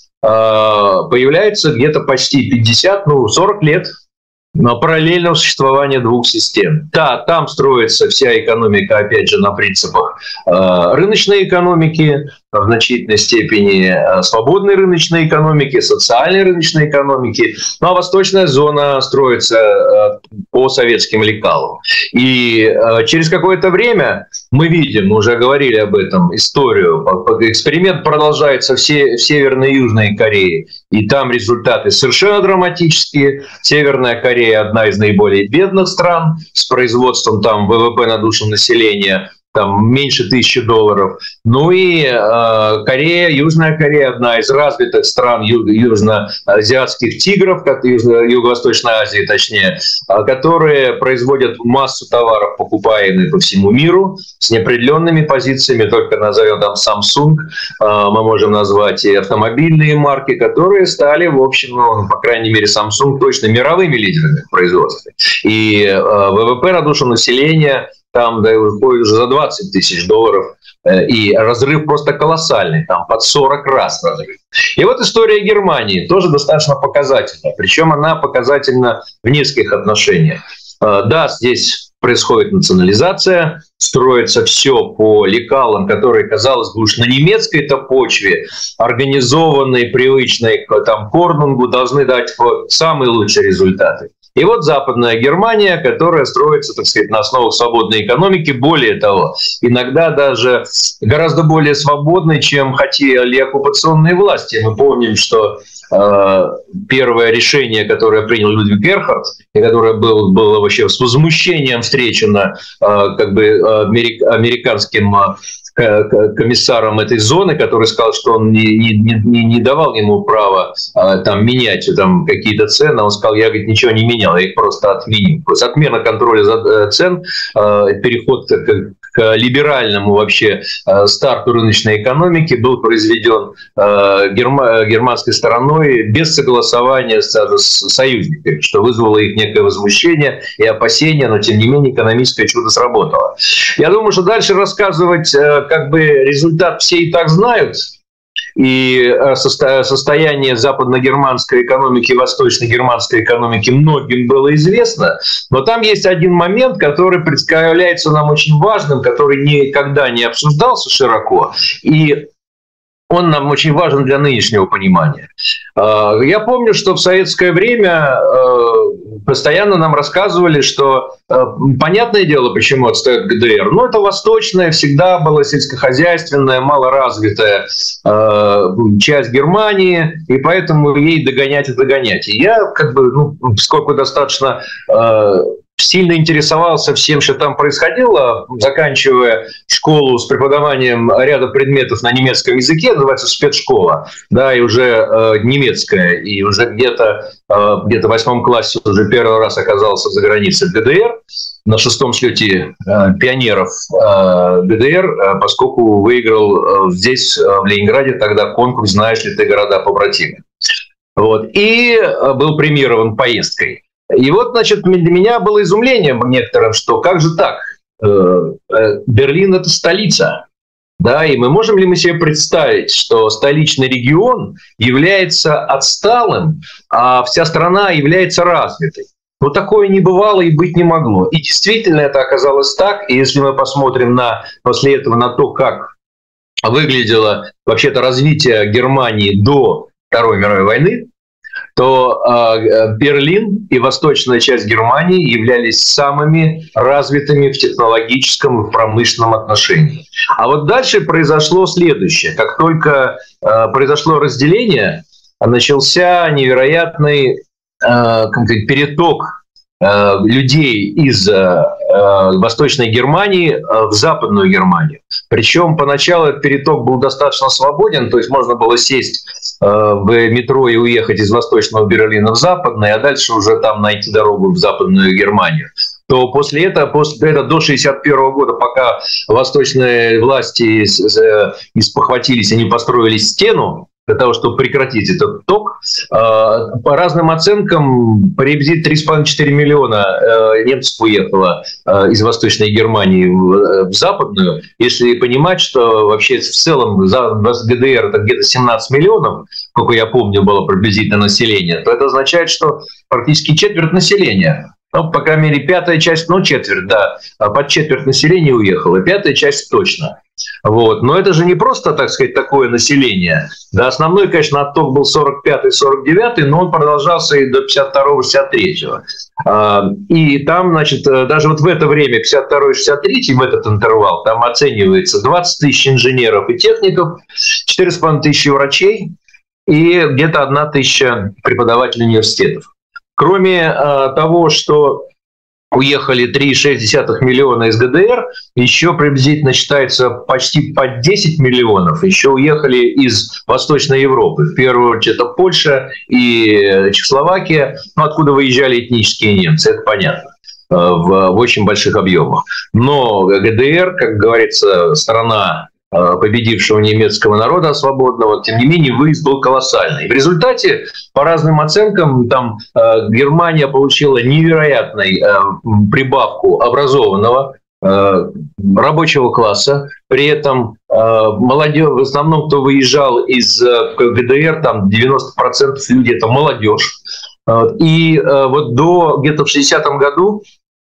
появляется где-то почти 50, 40 лет параллельного существования двух систем. Да, там строится вся экономика, опять же, на принципах рыночной экономики, в значительной степени свободной рыночной экономики, социальной рыночной экономики. Ну а восточная зона строится по советским лекалам. И через какое-то время мы видим, мы уже говорили об этом, историю. Эксперимент продолжается в Северной и Южной Корее. И там результаты совершенно драматические. Северная Корея – одна из наиболее бедных стран с производством там ВВП на душу населения там меньше $1000. Ну и Корея, Южная Корея, одна из развитых стран южноазиатских тигров, как Юго-Восточной Азии точнее, которые производят массу товаров, покупаемых по всему миру, с неопределенными позициями, только назовем там Samsung, мы можем назвать и автомобильные марки, которые стали, в общем, ну, по крайней мере, Samsung точно мировыми лидерами в производстве. И ВВП на душу населения там да, уходит уже за $20 000, и разрыв просто колоссальный, там под 40 раз разрыв. И вот история Германии тоже достаточно показательна, причем она показательна в нескольких отношениях. Да, здесь происходит национализация, строится все по лекалам, которые, казалось бы, уж на немецкой-то почве, организованной, привычной к там, Корнунгу, должны дать самые лучшие результаты. И вот Западная Германия, которая строится, так сказать, на основах свободной экономики. Более того, иногда даже гораздо более свободной, чем хотели оккупационные власти. Мы помним, что первое решение, которое принял Людвиг Эрхард, и которое было вообще с возмущением встречено как бы американским комиссаром этой зоны, который сказал, что он не давал ему права там, менять там, какие-то цены. Он сказал, я говорит, ничего не менял, я их просто отменил. То есть отмена контроля цен, переход к либеральному вообще старту рыночной экономики был произведен германской стороной без согласования с союзниками, что вызвало их некое возмущение и опасение, но тем не менее экономическое чудо сработало. Я думаю, что дальше рассказывать как бы результат все и так знают, и состояние западногерманской экономики и восточногерманской экономики многим было известно, но там есть один момент, который представляется нам очень важным, который никогда не обсуждался широко, и он нам очень важен для нынешнего понимания. Я помню, что в советское время постоянно нам рассказывали, что понятное дело, почему отстает ГДР. Но это восточная, всегда была сельскохозяйственная, малоразвитая часть Германии, и поэтому ей догонять и догонять. И я, как бы, поскольку достаточно сильно интересовался всем, что там происходило, заканчивая школу с преподаванием ряда предметов на немецком языке, называется спецшкола, да, и уже немецкая, и уже где-то в 8 классе уже первый раз оказался за границей ГДР, на 6-м слете пионеров ГДР, поскольку выиграл здесь, в Ленинграде, тогда конкурс «Знаешь ли ты города-побратимы». Вот. И был премирован поездкой. И вот, значит, для меня было изумлением некоторым, что как же так? Берлин – это столица. Да, и можем ли мы себе представить, что столичный регион является отсталым, а вся страна является развитой? Ну, такое не бывало и быть не могло. И действительно это оказалось так. И если мы посмотрим после этого на то, как выглядело вообще-то развитие Германии до Второй мировой войны, то Берлин и восточная часть Германии являлись самыми развитыми в технологическом и в промышленном отношении. А вот дальше произошло следующее. Как только произошло разделение, начался невероятный переток людей из Восточной Германии в Западную Германию. Причем поначалу этот переток был достаточно свободен, то есть можно было сесть в метро и уехать из Восточного Берлина в Западный, а дальше уже там найти дорогу в Западную Германию. То после этого до 1961 года, пока восточные власти спохватились, они построили стену для того, чтобы прекратить этот ток, по разным оценкам, приблизительно 3,5-4 миллиона немцев уехало из Восточной Германии в Западную. Если понимать, что вообще в целом ГДР это где-то 17 миллионов, сколько я помню, было приблизительно население, то это означает, что практически четверть населения, ну, по крайней мере, пятая часть, ну, четверть, да, под четверть населения уехала, пятая часть точно. Вот. Но это же не просто, так сказать, такое население. Да, основной, конечно, отток был 45-49, но он продолжался и до 52-63. И там, значит, даже вот в это время, 52-63, в этот интервал, там оценивается 20 тысяч инженеров и техников, 4,5 тысячи врачей и где-то 1 тысяча преподавателей университетов. Кроме того, что уехали 3,6 миллиона из ГДР, еще приблизительно считается почти под 10 миллионов, еще уехали из Восточной Европы. В первую очередь это Польша и Чехословакия, ну, откуда выезжали этнические немцы, это понятно, в очень больших объемах. Но ГДР, как говорится, страна победившего немецкого народа свободного, тем не менее, выезд был колоссальный. В результате, по разным оценкам, там Германия получила невероятную прибавку образованного рабочего класса. При этом молодежь, в основном, кто выезжал из ГДР, там 90% людей – это молодежь. И вот до где-то в 60-м году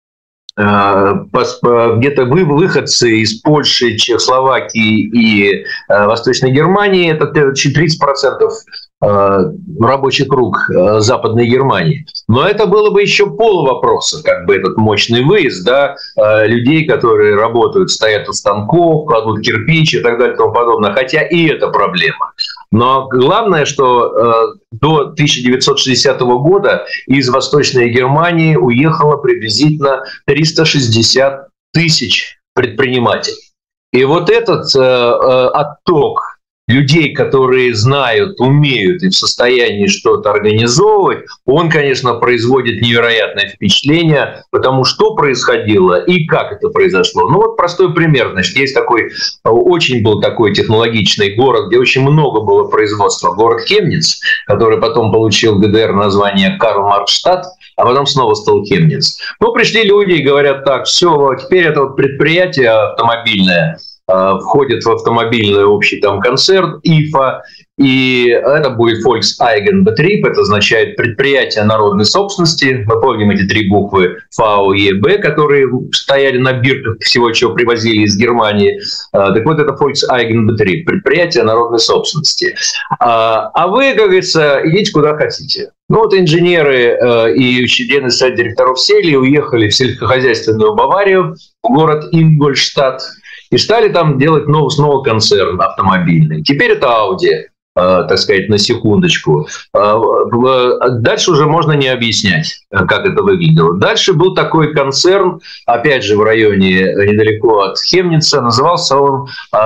где-то выходцы из Польши, Чехословакии и Восточной Германии, это 30% рабочих рук Западной Германии. Но это было бы еще полвопроса, как бы этот мощный выезд, да, людей, которые работают, стоят у станков, кладут кирпич и так далее и тому подобное. Хотя и это проблема. Но главное, что до 1960 года из Восточной Германии уехало приблизительно 360 тысяч предпринимателей. И вот этот отток людей, которые знают, умеют и в состоянии что-то организовывать, он, конечно, производит невероятное впечатление, потому что происходило и как это произошло. Ну вот простой пример. Значит, есть такой, очень был такой технологичный город, где очень много было производства. Город Хемниц, который потом получил в ГДР название Карл-Маркстадт, а потом снова стал Хемниц. Ну, пришли люди и говорят так: все, теперь это вот предприятие автомобильное входит в автомобильный общий там концерн ИФА, и это будет Volkswagen Betrieb, это означает предприятие народной собственности. Мы помним эти 3 буквы ФАО-ЕБ, которые стояли на бирках всего, чего привозили из Германии. Так вот, это Volkswagen Betrieb, предприятие народной собственности. А вы, как говорится, идите куда хотите. Ну вот инженеры и члены совета директоров сели и уехали в сельскохозяйственную Баварию, в город Ингольштадт, и стали там делать снова концерн автомобильный. Теперь это Audi. так сказать, на секундочку. Дальше уже можно не объяснять, как это выглядело. Дальше был такой концерн, опять же, в районе недалеко от Хемница, назывался он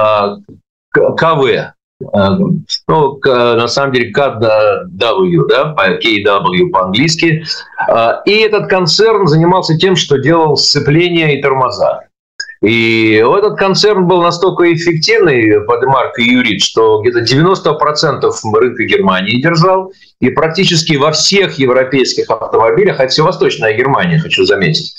КВ. Ну, на самом деле KW, да, KW по-английски. И этот концерн занимался тем, что делал сцепления и тормоза. И этот концерн был настолько эффективный под маркой Юрит, что где-то 90% рынка Германии держал. И практически во всех европейских автомобилях, а все Восточная Германия, хочу заметить,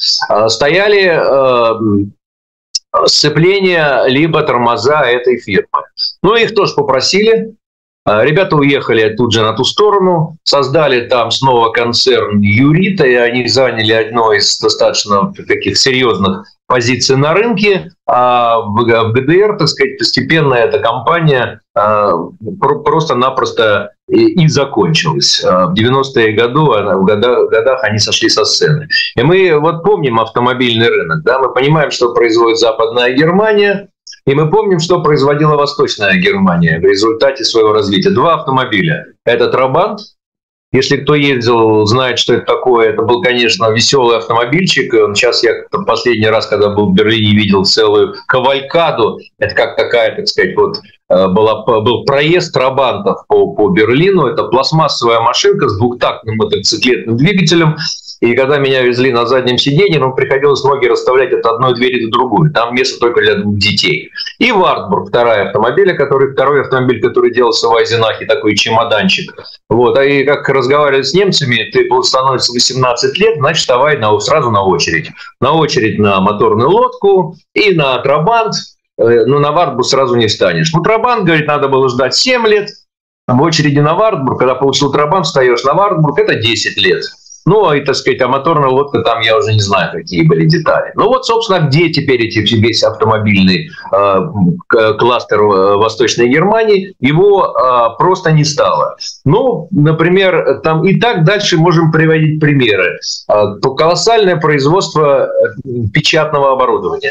стояли сцепления либо тормоза этой фирмы. Ну, их тоже попросили. Ребята уехали тут же на ту сторону, создали там снова концерн Юрит, и они заняли одно из достаточно таких серьезных позиций на рынке, а в ГДР, так сказать, постепенно эта компания просто-напросто и закончилась. В 90-е годах они сошли со сцены. И мы вот помним автомобильный рынок, да, мы понимаем, что производит Западная Германия, и мы помним, что производила Восточная Германия в результате своего развития. Два автомобиля. Это Трабант. Если кто ездил, знает, что это такое. Это был, конечно, веселый автомобильчик. Сейчас я последний раз, когда был в Берлине, видел целую кавалькаду. Это как такая, так сказать, вот был проезд Трабантов по Берлину. Это пластмассовая машинка с двухтактным мотоциклетным двигателем. И когда меня везли на заднем сиденье, приходилось ноги расставлять от одной двери до другой. Там место только для двух детей. И Вартбург, второй автомобиль, который делался в Айзенахе, такой чемоданчик. Вот. И как разговаривали с немцами, ты становишься 18 лет, значит, давай сразу на очередь. На очередь на моторную лодку и на Трабант. Но на Вартбург сразу не встанешь. Трабант, говорит, надо было ждать 7 лет. В очереди на Вартбург, когда получил Трабант, встаешь на Вартбург, это 10 лет. Ну, и, так сказать, а моторная лодка, там я уже не знаю, какие были детали. Ну, вот, собственно, где теперь весь автомобильный кластер Восточной Германии, его просто не стало. Ну, например, там и так дальше можем приводить примеры. Колоссальное производство печатного оборудования.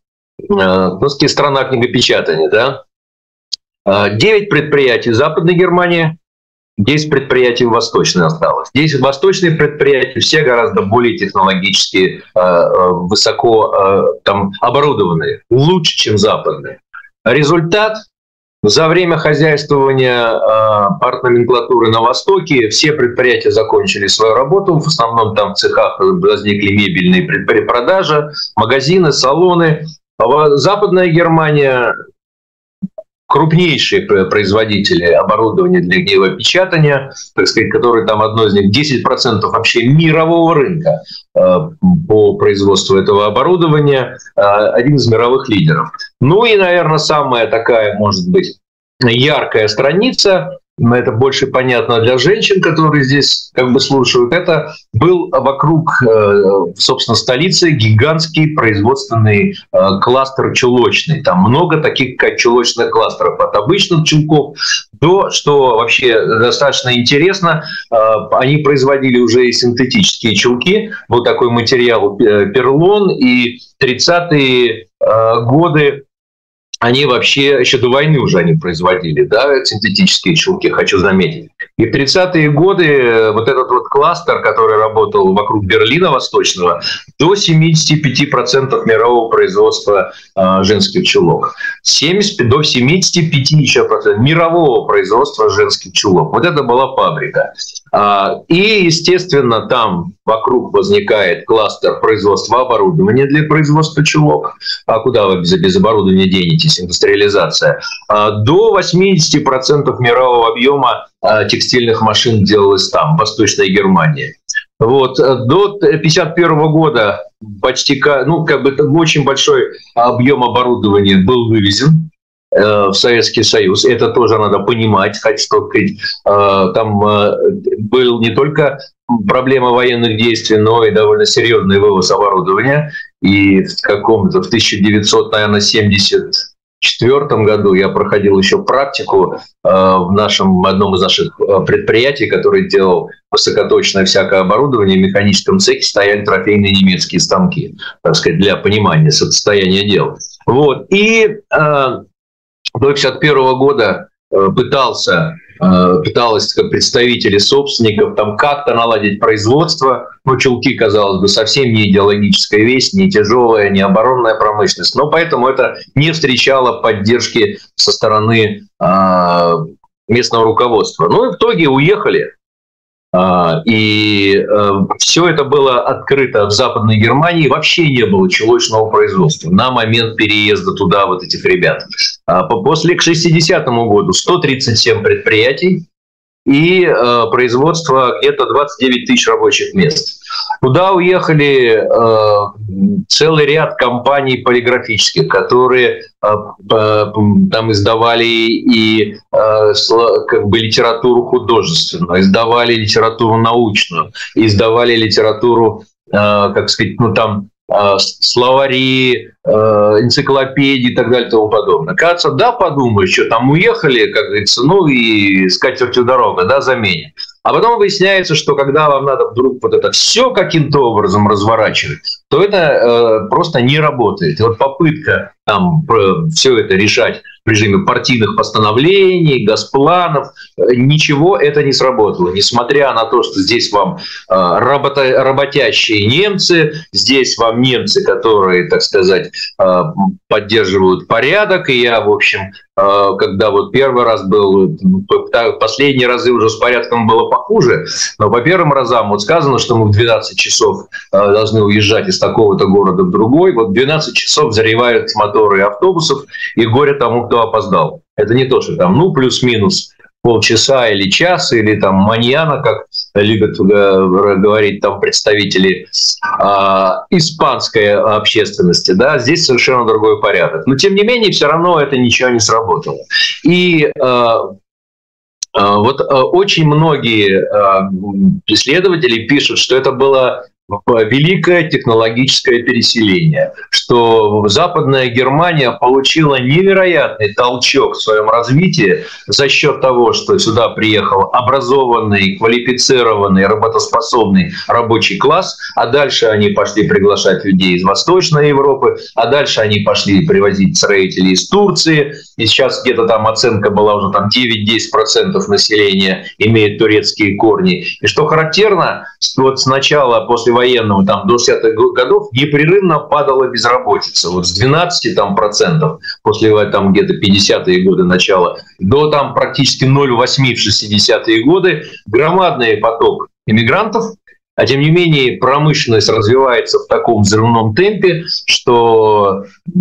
Страна книгопечатания, да? 9 предприятий в Западной Германии, 10 предприятий в Восточной осталось. Здесь восточные предприятия все гораздо более технологически высоко оборудованные, лучше, чем западные. Результат: за время хозяйствования партноменклатуры на Востоке все предприятия закончили свою работу. В основном там в цехах возникли мебельные продажи, магазины, салоны. Западная Германия — крупнейшие производители оборудования для гневопечатания, так сказать, которые там одно из них 10% вообще мирового рынка по производству этого оборудования, один из мировых лидеров. Ну и, наверное, самая такая, может быть, яркая страница, это больше понятно для женщин, которые здесь слушают, это был вокруг, собственно, столицы гигантский производственный кластер чулочный. Там много таких чулочных кластеров, от обычных чулков до, что вообще достаточно интересно, они производили уже и синтетические чулки, вот такой материал перлон, и 30-е годы они вообще еще до войны уже они производили, да, синтетические чулки, хочу заметить. И в 30-е годы вот этот вот кластер, который работал вокруг Берлина Восточного, до 75% мирового производства женских чулок. До 75% еще процентов мирового производства женских чулок. Вот это была фабрика. И, естественно, там вокруг возникает кластер производства оборудования для производства чулок. А куда вы без оборудования денетесь? Индустриализация. До 80% мирового объема текстильных машин делалось там, в Восточной Германии. Вот. До 1951 года почти, очень большой объем оборудования был вывезен в Советский Союз. Это тоже надо понимать. Там был не только проблема военных действий, но и довольно серьезный вывоз оборудования. И в 1974 году я проходил еще практику в одном из наших предприятий, который делал высокоточное всякое оборудование. В механическом цехе стояли трофейные немецкие станки, так сказать, для понимания состояния дел. Вот. И до 1951 года пыталась представители собственников там как-то наладить производство. Ну, чулки, казалось бы, совсем не идеологическая вещь, не тяжелая, не оборонная промышленность. Но поэтому это не встречало поддержки со стороны местного руководства. Ну и в итоге уехали. И все это было открыто в Западной Германии. Вообще не было чулочного производства на момент переезда туда вот этих ребят. После к 60-му году 137 предприятий и производство где-то 29 тысяч рабочих мест. Туда уехали целый ряд компаний полиграфических, которые там издавали и как бы литературу художественную, издавали литературу научную, издавали литературу, как сказать, ну там словари, энциклопедии и так далее и тому подобное. Кажется, да, подумаешь, что там уехали, как говорится, ну и с катертью дорога, да, заменят. А потом выясняется, что когда вам надо вдруг вот это все каким-то образом разворачивать, то это просто не работает. И вот попытка там все это решать в режиме партийных постановлений, госпланов, ничего это не сработало. Несмотря на то, что здесь вам работящие немцы, здесь вам немцы, которые, так сказать, поддерживают порядок. И я, в общем, когда вот первый раз был, последние разы уже с порядком было похуже, но по первым разам вот сказано, что мы в 12 часов должны уезжать из такого-то города в другой. Вот 12 часов заревают моторы автобусов, и горе тому, кто опоздал. Это не то, что там, ну, плюс-минус полчаса или час, или там маньяна, как любят говорить там представители испанской общественности, да, здесь совершенно другой порядок. Но, тем не менее, все равно это ничего не сработало. И вот очень многие исследователи пишут, что это было великое технологическое переселение, что Западная Германия получила невероятный толчок в своем развитии за счет того, что сюда приехал образованный, квалифицированный, работоспособный рабочий класс, а дальше они пошли приглашать людей из Восточной Европы, а дальше они пошли привозить строителей из Турции, и сейчас где-то там оценка была уже там 9-10% населения имеет турецкие корни. И что характерно, вот сначала после военного там, до 60-х годов непрерывно падала безработица. Вот с 12 там, процентов после там, где-то 50-е годы начала до там, практически 0,8 в 60-е годы громадный поток иммигрантов. А тем не менее промышленность развивается в таком взрывном темпе, что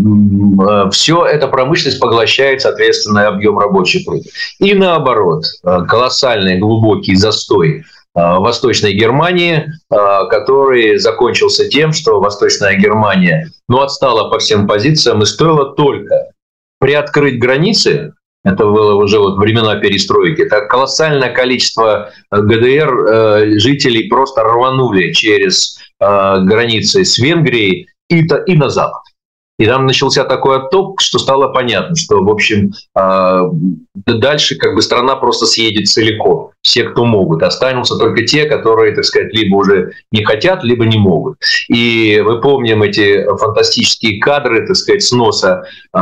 все эта промышленность поглощает, соответственно, объем рабочих рук. И наоборот, колоссальный глубокий застой Восточной Германии, который закончился тем, что Восточная Германия отстала по всем позициям, и стоило только приоткрыть границы, это было уже вот времена перестройки, так колоссальное количество ГДР жителей просто рванули через границы с Венгрией и на запад. И там начался такой отток, что стало понятно, что, в общем, дальше как бы страна просто съедет целиком. Все, кто могут. Останутся только те, которые, так сказать, либо уже не хотят, либо не могут. И мы помним эти фантастические кадры, так сказать, сноса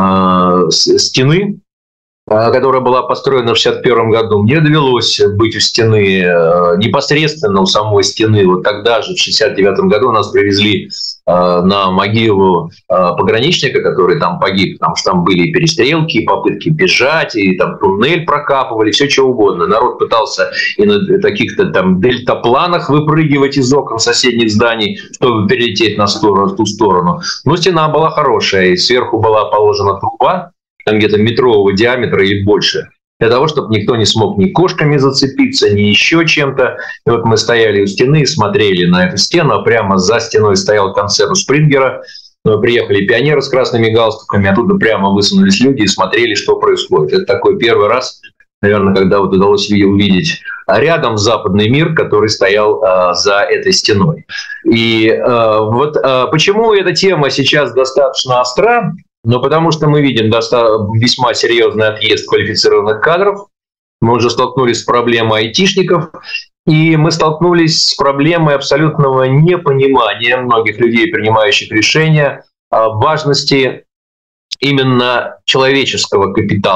стены, которая была построена в 1961 году. Мне довелось быть у стены, непосредственно у самой стены. Вот тогда же, в 1969 году, нас привезли на могилу пограничника, который там погиб, потому что там были и перестрелки, и попытки бежать, и там туннель прокапывали, все что угодно. Народ пытался и на каких-то там дельтапланах выпрыгивать из окон соседних зданий, чтобы перелететь на ту сторону. Но стена была хорошая, и сверху была положена труба, там где-то метрового диаметра или больше, для того, чтобы никто не смог ни кошками зацепиться, ни еще чем-то. И вот мы стояли у стены и смотрели на эту стену, а прямо за стеной стоял концерт Спрингера. Приехали пионеры с красными галстуками, оттуда прямо высунулись люди и смотрели, что происходит. Это такой первый раз, наверное, когда вот удалось увидеть рядом западный мир, который стоял за этой стеной. И вот почему эта тема сейчас достаточно остра? Ну, потому что мы видим весьма серьезный отъезд квалифицированных кадров. Мы уже столкнулись с проблемой айтишников. И мы столкнулись с проблемой абсолютного непонимания многих людей, принимающих решения, важности именно человеческого капитала.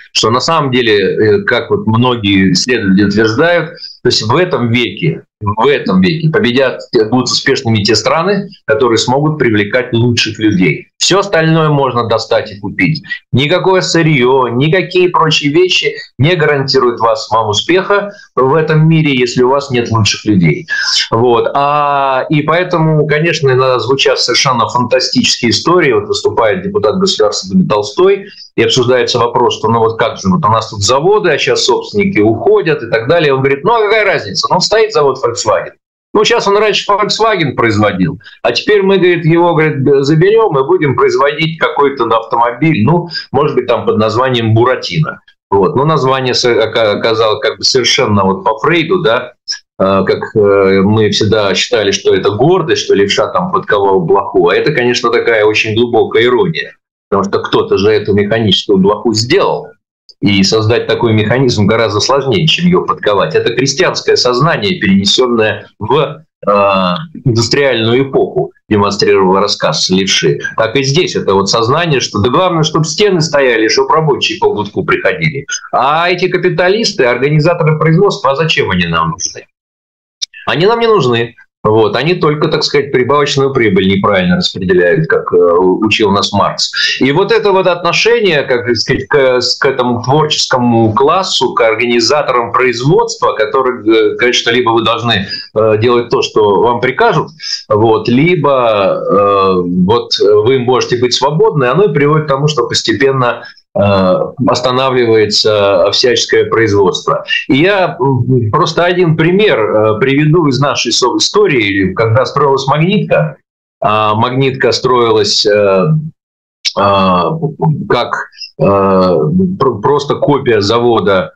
что на самом деле, как вот многие исследователи утверждают, то есть в этом веке победят, будут успешными те страны, которые смогут привлекать лучших людей. Все остальное можно достать и купить. Никакое сырье, никакие прочие вещи не гарантируют вам успеха в этом мире, если у вас нет лучших людей. Вот. И поэтому, конечно, иногда звучат совершенно фантастические истории. Вот выступает депутат Государственной Думы Толстой, и обсуждается вопрос, что ну вот как же, вот у нас тут заводы, а сейчас собственники уходят и так далее. Он говорит, ну а какая разница? Ну стоит завод Volkswagen. Ну, сейчас он раньше Volkswagen производил, а теперь мы, говорит, его, говорит, заберем и будем производить какой-то автомобиль, ну, может быть, там под названием Буратино. Вот. Но название оказалось как бы совершенно вот по Фрейду, да, как мы всегда считали, что это гордость, что левша там подковал блоху. А это, конечно, такая очень глубокая ирония, потому что кто-то же эту механическую блоху сделал. И создать такой механизм гораздо сложнее, чем ее подковать. Это крестьянское сознание, перенесенное в индустриальную эпоху, демонстрировал рассказ левши. Так и здесь это вот сознание, что да главное, чтобы стены стояли, чтобы рабочие по гудку приходили. А эти капиталисты, организаторы производства, а зачем они нам нужны? Они нам не нужны. Вот. Они только, так сказать, прибавочную прибыль неправильно распределяют, как учил нас Маркс. И вот это вот отношение, как сказать, к этому творческому классу, к организаторам производства, которые, конечно, либо вы должны делать то, что вам прикажут, вот, либо вот вы можете быть свободны, оно и приводит к тому, что постепенно останавливается всяческое производство. И я просто один пример приведу из нашей истории. Когда строилась Магнитка, Магнитка строилась как просто копия завода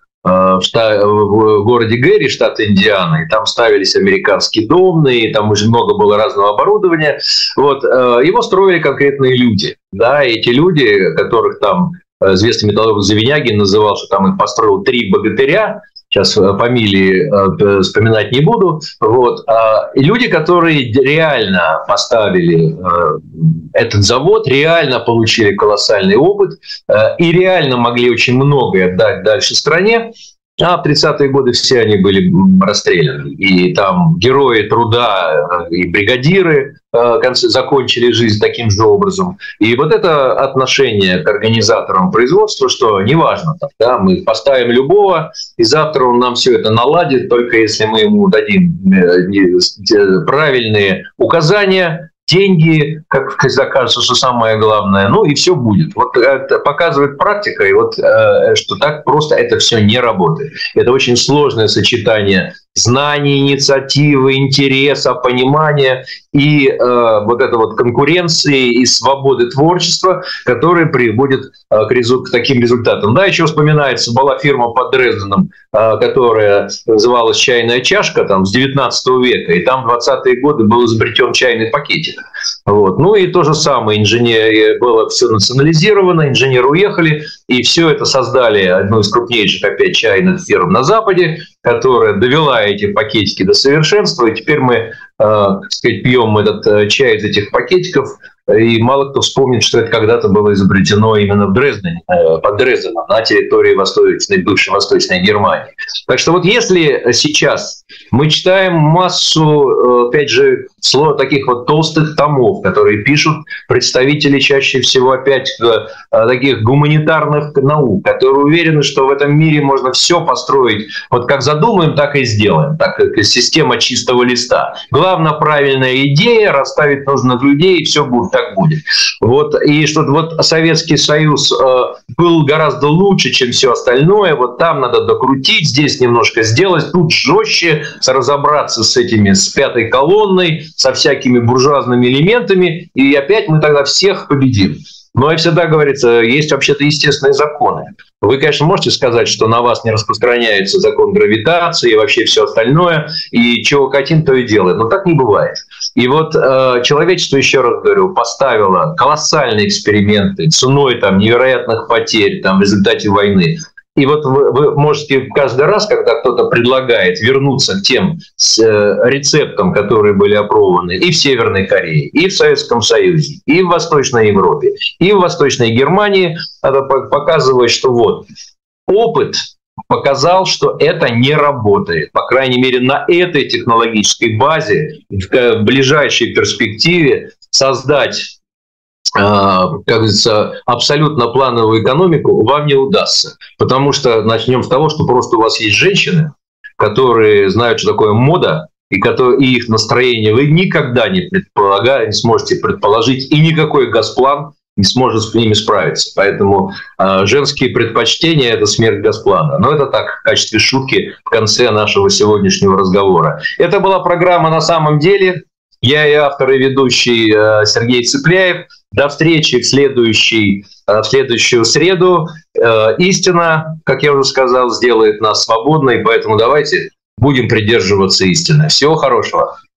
в городе Гэри, штат Индиана, и там ставились американские домные, там очень много было разного оборудования. Вот. Его строили конкретные люди. Да, эти люди, которых там известный металлург Завинягин называл, что там их построил 3 богатыря, сейчас фамилии вспоминать не буду, вот. И люди, которые реально поставили этот завод, реально получили колоссальный опыт и реально могли очень многое дать дальше стране. А в 30-е годы все они были расстреляны. И там герои труда и бригадиры закончили жизнь таким же образом. И вот это отношение к организаторам производства, что неважно, да, мы поставим любого, и завтра он нам все это наладит, только если мы ему дадим правильные указания, деньги, как всегда кажется, что самое главное, ну и все будет. Вот это показывает практика, и вот что так просто это все не работает. Это очень сложное сочетание знаний, инициативы, интереса, понимания и вот это вот конкуренции и свободы творчества, которые приводят к таким результатам. Да, еще вспоминается, была фирма под Дрезденом, которая называлась «Чайная чашка», там, с 19 века, и там в 20-е годы был изобретен чайный пакетик. Вот. Ну и то же самое, было все национализировано, инженеры уехали, и все это создали одну из крупнейших опять чайных фирм на Западе, которая довела эти пакетики до совершенства, и теперь мы, так сказать, пьем этот чай из этих пакетиков, и мало кто вспомнит, что это когда-то было изобретено именно в Дрездене, под Дрезденом, на территории бывшей Восточной Германии. Так что вот если сейчас мы читаем массу, опять же, таких вот толстых томов, которые пишут представители чаще всего опять таких гуманитарных наук, которые уверены, что в этом мире можно все построить, вот как задумаем, так и сделаем, так как система чистого листа. Главное, правильная идея, расставить нужных людей, и все будет. Так будет. Вот, и что вот Советский Союз был гораздо лучше, чем все остальное. Вот там надо докрутить, здесь немножко сделать, тут жестче разобраться с пятой колонной, со всякими буржуазными элементами, и опять мы тогда всех победим. Но и всегда говорится, есть вообще-то естественные законы. Вы, конечно, можете сказать, что на вас не распространяется закон гравитации и вообще все остальное, и чего хотим, то и делаем. Но так не бывает. И вот человечество, еще раз говорю, поставило колоссальные эксперименты ценой там, невероятных потерь там, в результате войны. И вот вы можете каждый раз, когда кто-то предлагает вернуться к тем рецептам, которые были опробованы и в Северной Корее, и в Советском Союзе, и в Восточной Европе, и в Восточной Германии, надо показывать, что вот опыт показал, что это не работает. По крайней мере, на этой технологической базе в ближайшей перспективе создать, как говорится, абсолютно плановую экономику вам не удастся. Потому что начнем с того, что просто у вас есть женщины, которые знают, что такое мода, и их настроение вы никогда не сможете предположить, и никакой Госплан не сможет с ними справиться. Поэтому женские предпочтения – это смерть Госплана. Но это так, в качестве шутки в конце нашего сегодняшнего разговора. Это была программа «На самом деле». Я и автор, и ведущий Сергей Цыпляев. До встречи в следующую среду. Истина, как я уже сказал, сделает нас свободной, поэтому давайте будем придерживаться истины. Всего хорошего.